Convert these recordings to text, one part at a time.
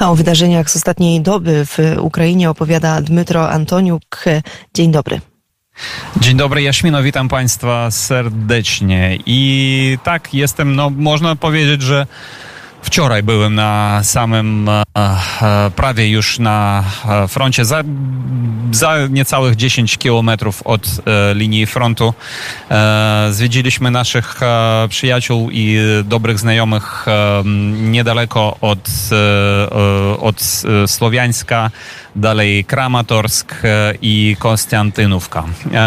A o wydarzeniach z ostatniej doby w Ukrainie opowiada Dmytro Antoniuk. Dzień dobry. Dzień dobry, Jaśmino, witam Państwa serdecznie. I tak, można powiedzieć, że wczoraj byłem na samym, prawie już na froncie, za niecałych 10 kilometrów od linii frontu. Zwiedziliśmy naszych przyjaciół i dobrych znajomych niedaleko od Słowiańska, dalej Kramatorsk i Konstantynówka.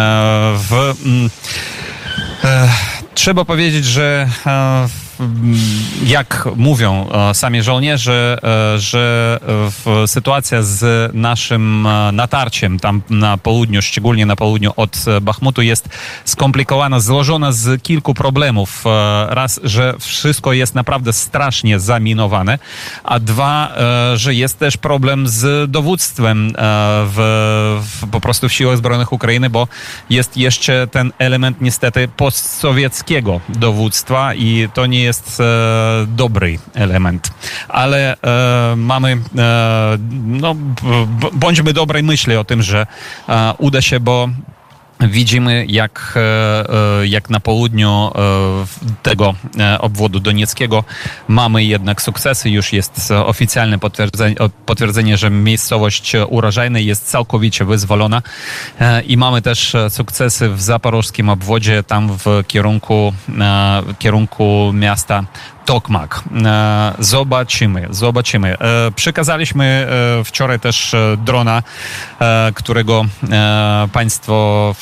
Trzeba powiedzieć, że jak mówią sami żołnierze, że sytuacja z naszym natarciem tam na południu, szczególnie na południu od Bachmutu, jest skomplikowana, złożona z kilku problemów. Raz, że wszystko jest naprawdę strasznie zaminowane, a dwa, że jest też problem z dowództwem po prostu w Siłach Zbrojnych Ukrainy, bo jest jeszcze ten element niestety postsowieckiego dowództwa i to nie jest dobry element, ale bądźmy dobrej myśli o tym, że uda się, bo widzimy, jak na południu tego obwodu donieckiego mamy jednak sukcesy. Już jest oficjalne potwierdzenie, że miejscowość urodzajna jest całkowicie wyzwolona i mamy też sukcesy w zaporożskim obwodzie, tam w kierunku miasta Tokmak. Zobaczymy. Przekazaliśmy wczoraj też drona, którego Państwo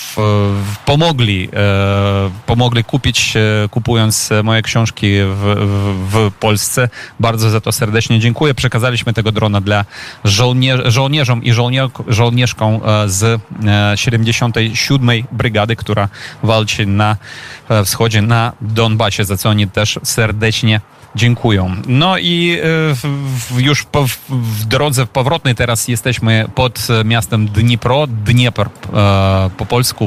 pomogli kupić, kupując moje książki w Polsce. Bardzo za to serdecznie dziękuję. Przekazaliśmy tego drona dla żołnierzom i żołnierzkom z 77. Brygady, która walczy na wschodzie, na Donbasie, za co oni też serdecznie dziękują. No i już w drodze powrotnej teraz jesteśmy pod miastem Dniepr po polsku.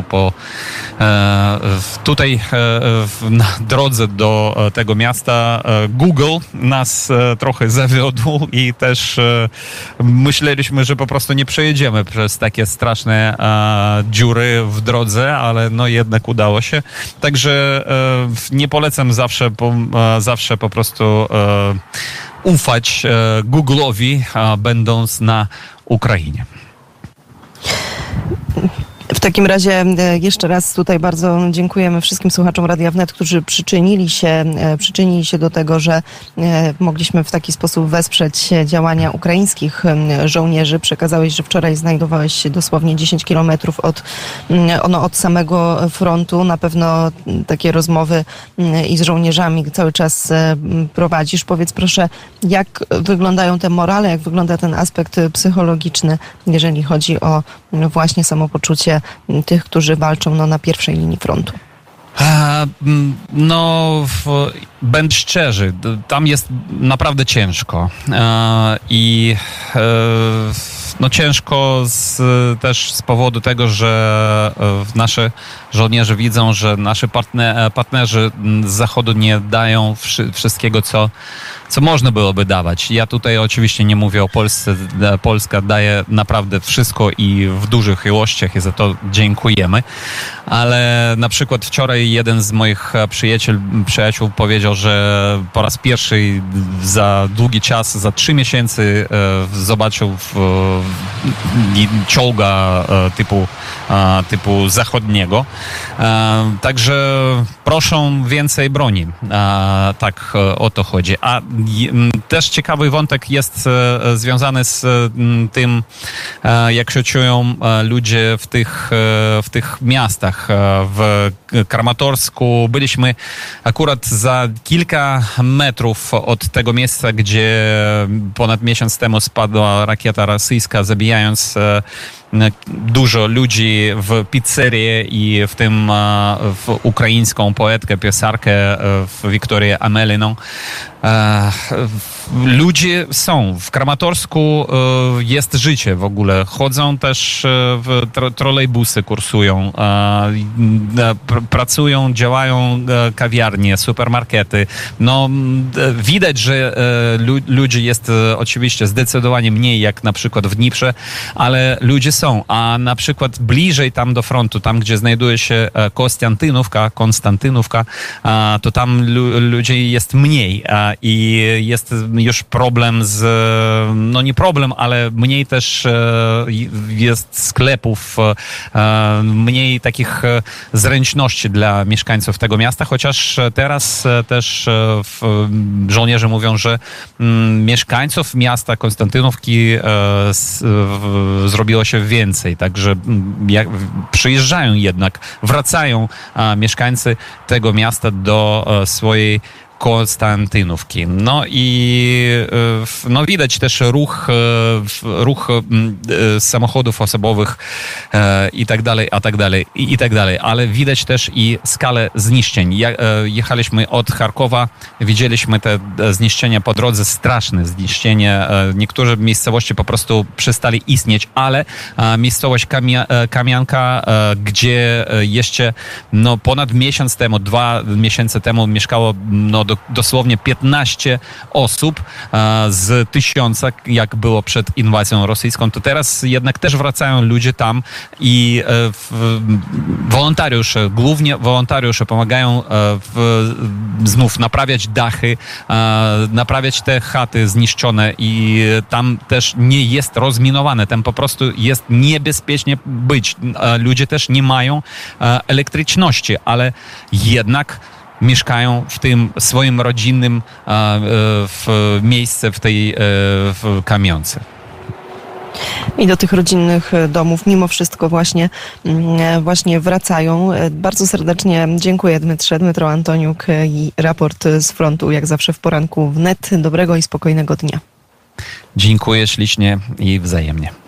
Tutaj na drodze do tego miasta Google nas trochę zawiódł i też myśleliśmy, że po prostu nie przejedziemy przez takie straszne dziury w drodze, ale no jednak udało się. Także nie polecam zawsze po prostu ufać Google'owi, będąc na Ukrainie. W takim razie jeszcze raz tutaj bardzo dziękujemy wszystkim słuchaczom Radia Wnet, którzy przyczynili się do tego, że mogliśmy w taki sposób wesprzeć działania ukraińskich żołnierzy. Przekazałeś, że wczoraj znajdowałeś się dosłownie 10 kilometrów od samego frontu. Na pewno takie rozmowy i z żołnierzami cały czas prowadzisz. Powiedz proszę, jak wyglądają te morale, jak wygląda ten aspekt psychologiczny, jeżeli chodzi o właśnie samopoczucie tych, którzy walczą na pierwszej linii frontu? Będę szczery, tam jest naprawdę ciężko i ciężko też z powodu tego, że nasze żołnierze widzą, że nasi partnerzy z Zachodu nie dają wszystkiego, co można byłoby dawać. Ja tutaj oczywiście nie mówię o Polsce. Polska daje naprawdę wszystko i w dużych ilościach i za to dziękujemy. Ale na przykład wczoraj jeden z moich przyjaciół powiedział, że po raz pierwszy za długi czas, za 3 miesiące zobaczył czołga typu zachodniego. Także proszę więcej broni. Tak o to chodzi. A też ciekawy wątek jest związany z tym, jak się czują ludzie w tych miastach. W Kramatorsku byliśmy akurat za kilka metrów od tego miejsca, gdzie ponad miesiąc temu spadła rakieta rosyjska, zabijając dużo ludzi w pizzerii i w tym w ukraińską poetkę, piosarkę Wiktorię Ameliną. Ludzie są. W Kramatorsku jest życie w ogóle. Chodzą też trolejbusy, kursują, pracują, działają kawiarnie, supermarkety. No, widać, że ludzi jest oczywiście zdecydowanie mniej jak na przykład w Dniprze, ale ludzie są. A na przykład bliżej tam do frontu, tam gdzie znajduje się Konstantynówka, to tam ludzi jest mniej. I jest już problem no nie problem, ale mniej też jest sklepów, mniej takich zręczności dla mieszkańców tego miasta, chociaż teraz też żołnierze mówią, że mieszkańców miasta Konstantynówki zrobiło się więcej, także przyjeżdżają jednak, wracają mieszkańcy tego miasta do swojej Konstantynówki. No i widać też ruch samochodów osobowych i tak dalej, ale widać też i skalę zniszczeń. Jechaliśmy od Charkowa, widzieliśmy te zniszczenia po drodze, straszne zniszczenia. Niektóre miejscowości po prostu przestali istnieć, ale miejscowość Kamianka, gdzie jeszcze ponad miesiąc temu, 2 miesiące temu mieszkało dosłownie 15 osób z 1000, jak było przed inwazją rosyjską, to teraz jednak też wracają ludzie tam i wolontariusze, głównie wolontariusze pomagają znów naprawiać dachy, naprawiać te chaty zniszczone i tam też nie jest rozminowane, tam po prostu jest niebezpiecznie być. Ludzie też nie mają elektryczności, ale jednak mieszkają w tym swoim rodzinnym miejsce, w tej kamionce. I do tych rodzinnych domów mimo wszystko właśnie wracają. Bardzo serdecznie dziękuję, Dmytrze. Dmytro Antoniuk i raport z frontu, jak zawsze w poranku wnet. Dobrego i spokojnego dnia. Dziękuję ślicznie i wzajemnie.